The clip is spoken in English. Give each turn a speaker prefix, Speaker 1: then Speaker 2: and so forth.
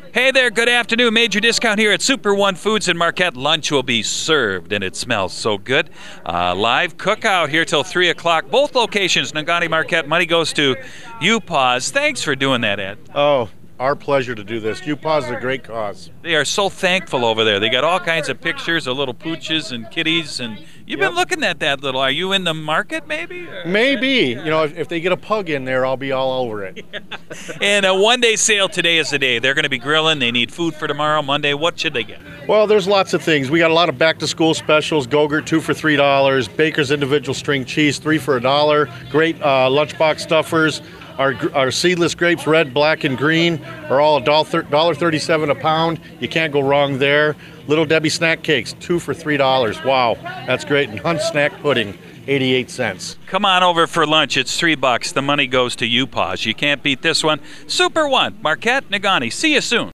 Speaker 1: Hey there, good afternoon. Major discount here at Super One Foods in Marquette. Lunch will be served, and it smells so good. Live cookout here till 3 o'clock. Both locations, Negaunee, Marquette. Money goes to UPAWS. Thanks for doing that, Ed.
Speaker 2: Oh, our pleasure to do this. UPAWS is a great cause.
Speaker 1: They are so thankful over there. They got all kinds of pictures of little pooches and kitties, and you've been looking at that little. Are you in the market, maybe?
Speaker 2: Maybe. You know, if they get a pug in there, I'll be all over it.
Speaker 1: And a one-day sale today is the day. They're going to be grilling. They need food for tomorrow, Monday. What should they get?
Speaker 2: Well, there's lots of things. We got a lot of back-to-school specials. Go-Gurt, 2 for $3. Baker's individual string cheese, 3 for $1. Great lunchbox stuffers. Our seedless grapes, red, black, and green, are all $1.37 a pound. You can't go wrong there. Little Debbie snack cakes, 2 for $3. Wow, that's great. And Hunt snack pudding, 88 cents.
Speaker 1: Come on over for lunch. It's $3. The money goes to UPAWS. You can't beat this one. Super One, Marquette, Negaunee. See you soon.